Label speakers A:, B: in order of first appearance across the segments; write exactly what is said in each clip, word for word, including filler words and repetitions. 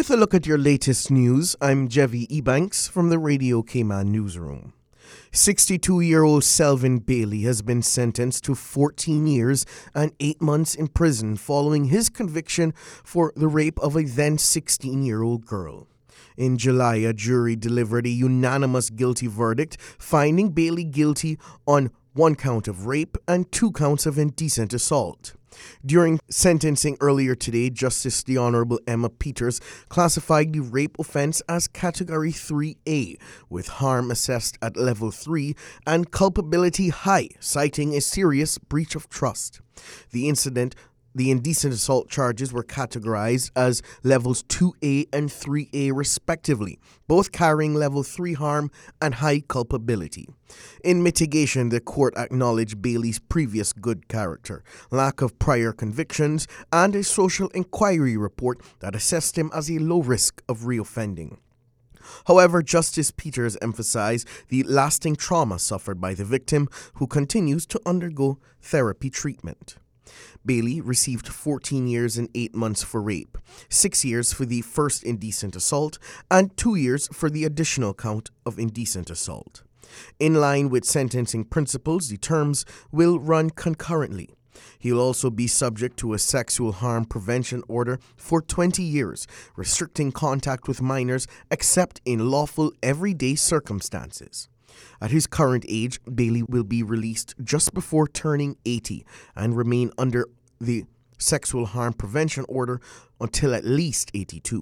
A: With a look at your latest news, I'm Jevi Ebanks from the Radio Cayman Newsroom. sixty-two-year-old Selvin Bailey has been sentenced to fourteen years and eight months in prison following his conviction for the rape of a then sixteen-year-old girl. In July, a jury delivered a unanimous guilty verdict, finding Bailey guilty on one count of rape and two counts of indecent assault. During sentencing earlier today, Justice the Honorable Emma Peters classified the rape offense as Category three A, with harm assessed at Level three and culpability high, citing a serious breach of trust. The incident The indecent assault charges were categorized as Levels two A and three A respectively, both carrying Level three harm and high culpability. In mitigation, the court acknowledged Bailey's previous good character, lack of prior convictions, and a social inquiry report that assessed him as a low risk of reoffending. However, Justice Peters emphasized the lasting trauma suffered by the victim, who continues to undergo therapy treatment. Bailey received fourteen years and eight months for rape, six years for the first indecent assault, and two years for the additional count of indecent assault. In line with sentencing principles, the terms will run concurrently. He'll also be subject to a sexual harm prevention order for twenty years, restricting contact with minors except in lawful everyday circumstances. At his current age, Bailey will be released just before turning eighty and remain under the sexual harm prevention order until at least eighty-two.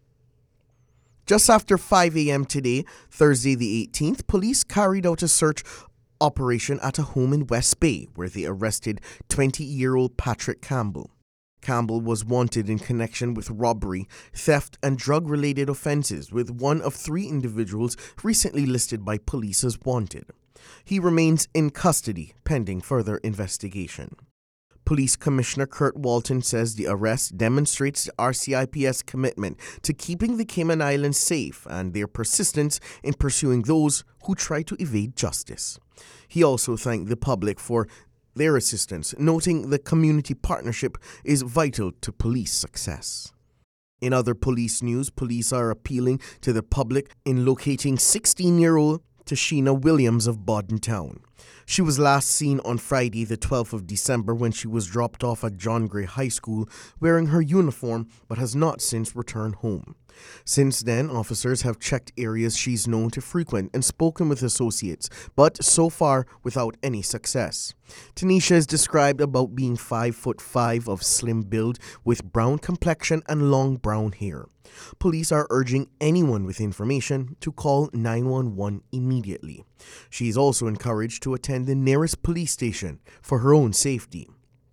A: Just after five a.m. today, Thursday the eighteenth, police carried out a search operation at a home in West Bay where they arrested twenty-year-old Patrick Campbell. Campbell was wanted in connection with robbery, theft, and drug-related offenses, with one of three individuals recently listed by police as wanted. He remains in custody pending further investigation. Police Commissioner Kurt Walton says the arrest demonstrates the R C I P S commitment to keeping the Cayman Islands safe and their persistence in pursuing those who try to evade justice. He also thanked the public for their assistance, noting the community partnership is vital to police success. In other police news, police are appealing to the public in locating sixteen-year-old Tashina Williams of Bodden Town. She was last seen on Friday, the twelfth of December, when she was dropped off at John Gray High School wearing her uniform, but has not since returned home. Since then, officers have checked areas she's known to frequent and spoken with associates, but so far without any success. Tanisha is described about being five foot five of slim build with brown complexion and long brown hair. Police are urging anyone with information to call nine one one immediately. She is also encouraged to attend the nearest police station for her own safety.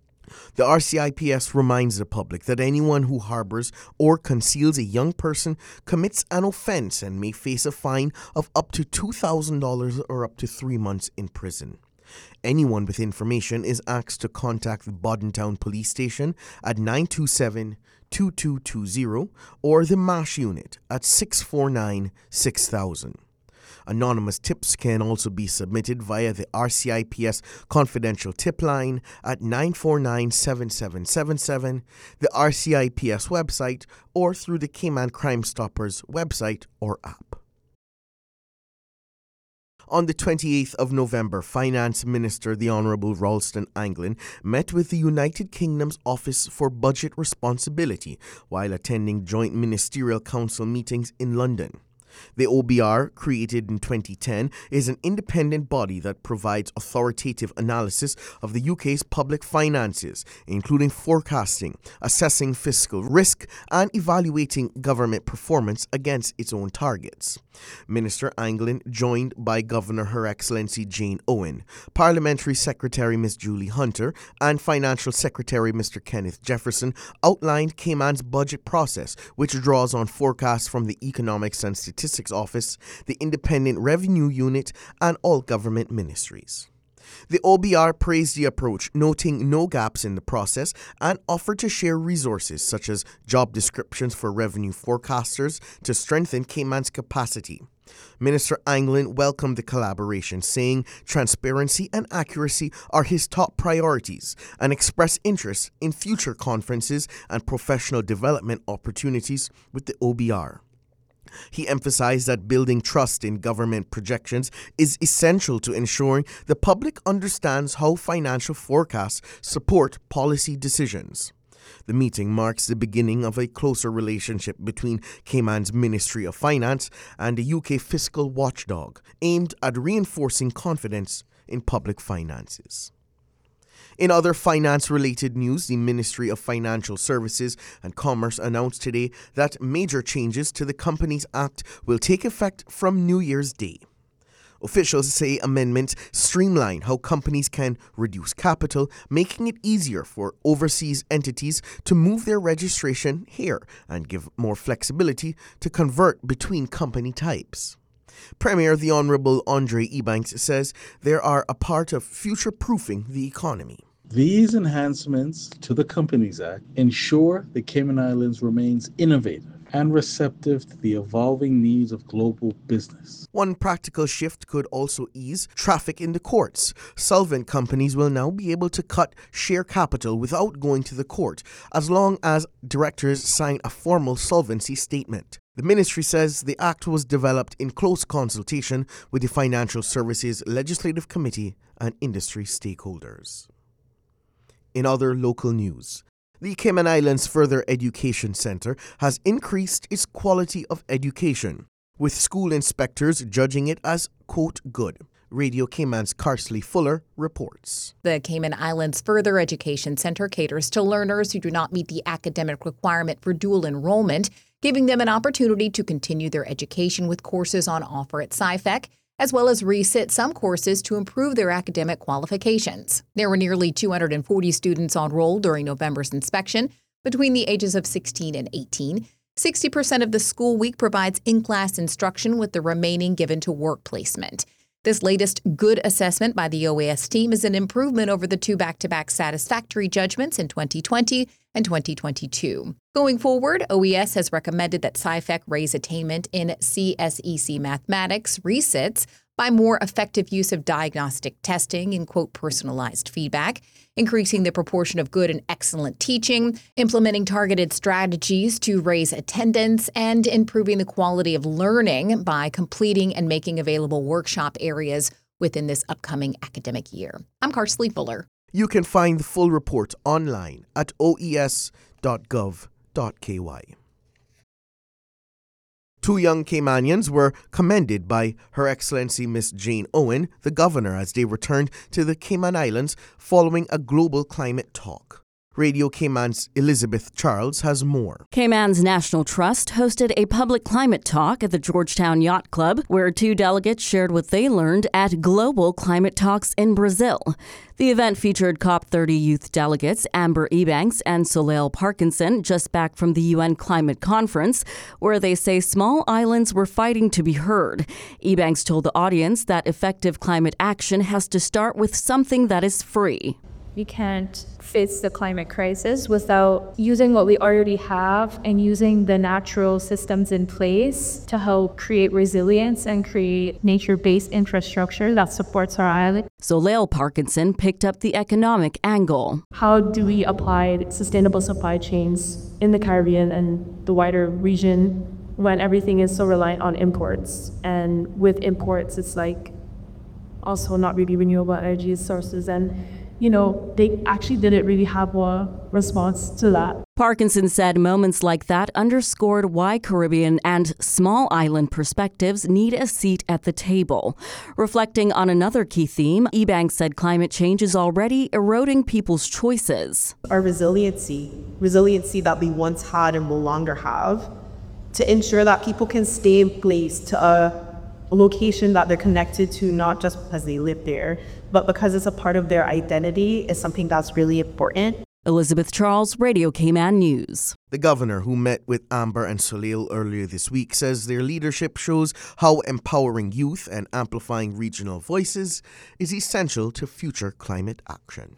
A: The R C I P S reminds the public that anyone who harbors or conceals a young person commits an offense and may face a fine of up to two thousand dollars or up to three months in prison. Anyone with information is asked to contact the Bodden Town Police Station at nine two seven, two two two zero or the MASH unit at six four nine, six thousand. Anonymous tips can also be submitted via the R C I P S confidential tip line at nine four nine, seven seven seven seven, the R C I P S website, or through the Cayman Crime Stoppers website or app. On the twenty-eighth of November, Finance Minister the Honourable Ralston Anglin met with the United Kingdom's Office for Budget Responsibility while attending joint ministerial council meetings in London. The O B R, created in twenty ten, is an independent body that provides authoritative analysis of the U K's public finances, including forecasting, assessing fiscal risk, and evaluating government performance against its own targets. Minister Anglin, joined by Governor Her Excellency Jane Owen, Parliamentary Secretary Miss Julie Hunter, and Financial Secretary Mister Kenneth Jefferson, outlined Cayman's budget process, which draws on forecasts from the Economics and Statistics Office, the Independent Revenue Unit, and all government ministries. The O B R praised the approach, noting no gaps in the process, and offered to share resources such as job descriptions for revenue forecasters to strengthen Cayman's capacity. Minister Anglin welcomed the collaboration, saying transparency and accuracy are his top priorities, and expressed interest in future conferences and professional development opportunities with the O B R. He emphasized that building trust in government projections is essential to ensuring the public understands how financial forecasts support policy decisions. The meeting marks the beginning of a closer relationship between Cayman's Ministry of Finance and the U K fiscal watchdog, aimed at reinforcing confidence in public finances. In other finance-related news, the Ministry of Financial Services and Commerce announced today that major changes to the Companies Act will take effect from New Year's Day. Officials say amendments streamline how companies can reduce capital, making it easier for overseas entities to move their registration here and give more flexibility to convert between company types. Premier the Honorable Andre Ebanks says they are a part of future-proofing the economy.
B: These enhancements to the Companies Act ensure the Cayman Islands remains innovative and receptive to the evolving needs of global business.
A: One practical shift could also ease traffic in the courts. Solvent companies will now be able to cut share capital without going to the court, as long as directors sign a formal solvency statement. The ministry says the act was developed in close consultation with the Financial Services Legislative Committee and industry stakeholders. In other local news, the Cayman Islands Further Education Center has increased its quality of education, with school inspectors judging it as, quote, good. Radio Cayman's Carsley Fuller reports.
C: The Cayman Islands Further Education Center caters to learners who do not meet the academic requirement for dual enrollment, giving them an opportunity to continue their education with courses on offer at S C I F E C, as well as resit some courses to improve their academic qualifications. There were nearly two hundred forty students on roll during November's inspection between the ages of sixteen and eighteen. sixty percent of the school week provides in-class instruction, with the remaining given to work placement. This latest good assessment by the O A S team is an improvement over the two back-to-back satisfactory judgments in twenty twenty and twenty twenty-two. Going forward, O E S has recommended that S C I F E C raise attainment in C S E C mathematics resits by more effective use of diagnostic testing and, quote, personalized feedback, increasing the proportion of good and excellent teaching, implementing targeted strategies to raise attendance, and improving the quality of learning by completing and making available workshop areas within this upcoming academic year. I'm Carsley Fuller.
A: You can find the full report online at o e s dot gov dot k y. Two young Caymanians were commended by Her Excellency Miss Jane Owen, the governor, as they returned to the Cayman Islands following a global climate talk. Radio Cayman's Elizabeth Charles has more.
D: Cayman's National Trust hosted a public climate talk at the Georgetown Yacht Club, where two delegates shared what they learned at Global Climate Talks in Brazil. The event featured COP thirty youth delegates Amber Ebanks and Soleil Parkinson, just back from the U N Climate Conference, where they say small islands were fighting to be heard. Ebanks told the audience that effective climate action has to start with something that is free.
E: We can't face the climate crisis without using what we already have and using the natural systems in place to help create resilience and create nature-based infrastructure that supports our island.
D: Soleil Parkinson picked up the economic angle.
E: How do we apply sustainable supply chains in the Caribbean and the wider region when everything is so reliant on imports? And with imports, it's like also not really renewable energy sources, and you know, they actually didn't really have a response to that.
D: Parkinson said moments like that underscored why Caribbean and small island perspectives need a seat at the table. Reflecting on another key theme, Ebanks said climate change is already eroding people's choices.
F: Our resiliency, resiliency that we once had and will longer have, to ensure that people can stay in place to a location that they're connected to, not just because they live there, but because it's a part of their identity, is something that's really important.
D: Elizabeth Charles, Radio Cayman News.
A: The governor, who met with Amber and Soleil earlier this week, says their leadership shows how empowering youth and amplifying regional voices is essential to future climate action.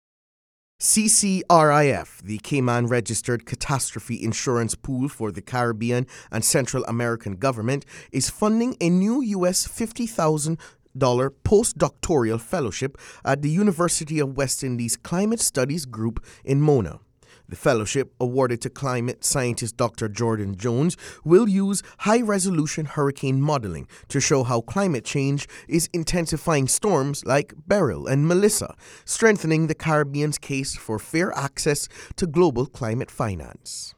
A: C C R I F, the Cayman Registered Catastrophe Insurance Pool for the Caribbean and Central American government, is funding a new U S fifty thousand dollars postdoctoral fellowship at the University of West Indies Climate Studies Group in Mona. The fellowship, awarded to climate scientist Doctor Jordan Jones, will use high-resolution hurricane modeling to show how climate change is intensifying storms like Beryl and Melissa, strengthening the Caribbean's case for fair access to global climate finance.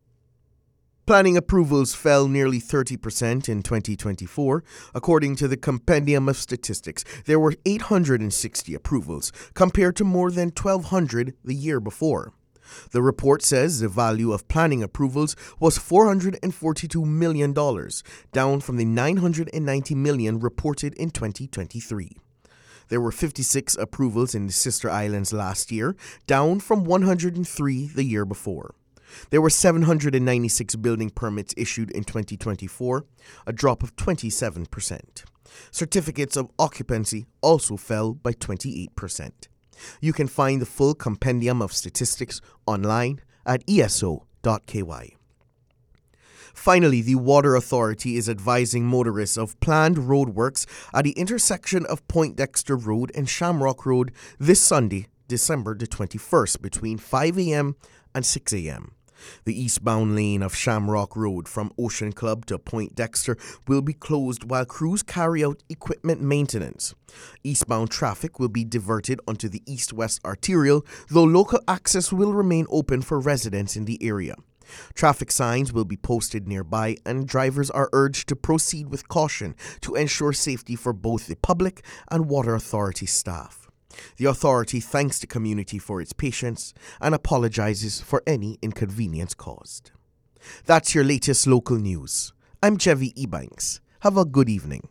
A: Planning approvals fell nearly thirty percent in twenty twenty-four. According to the Compendium of Statistics, there were eight hundred sixty approvals, compared to more than twelve hundred the year before. The report says the value of planning approvals was four hundred forty-two million dollars, down from the nine hundred ninety million dollars reported in twenty twenty-three. There were fifty-six approvals in the Sister Islands last year, down from one hundred three the year before. There were seven hundred ninety-six building permits issued in twenty twenty-four, a drop of twenty-seven percent. Certificates of occupancy also fell by twenty-eight percent. You can find the full Compendium of Statistics online at E S O dot K Y. Finally, the Water Authority is advising motorists of planned roadworks at the intersection of Point Dexter Road and Shamrock Road this Sunday, December the twenty-first, between five a.m. and six a.m. The eastbound lane of Shamrock Road from Ocean Club to Point Dexter will be closed while crews carry out equipment maintenance. Eastbound traffic will be diverted onto the east-west arterial, though local access will remain open for residents in the area. Traffic signs will be posted nearby, and drivers are urged to proceed with caution to ensure safety for both the public and Water Authority staff. The authority thanks the community for its patience and apologizes for any inconvenience caused. That's your latest local news. I'm Chevy Ebanks. Have a good evening.